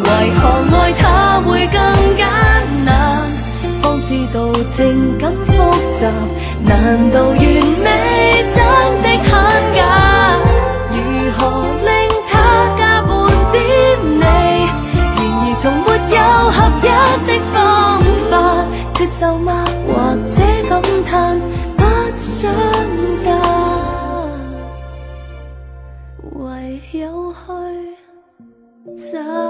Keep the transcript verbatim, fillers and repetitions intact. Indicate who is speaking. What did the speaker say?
Speaker 1: 为何爱他会更艰难？方知道情感复杂，难道完美真的很假？如何令他加半點你？然而從沒有合一的方法，接受嗎？或者感嘆不想嫁，唯有去找。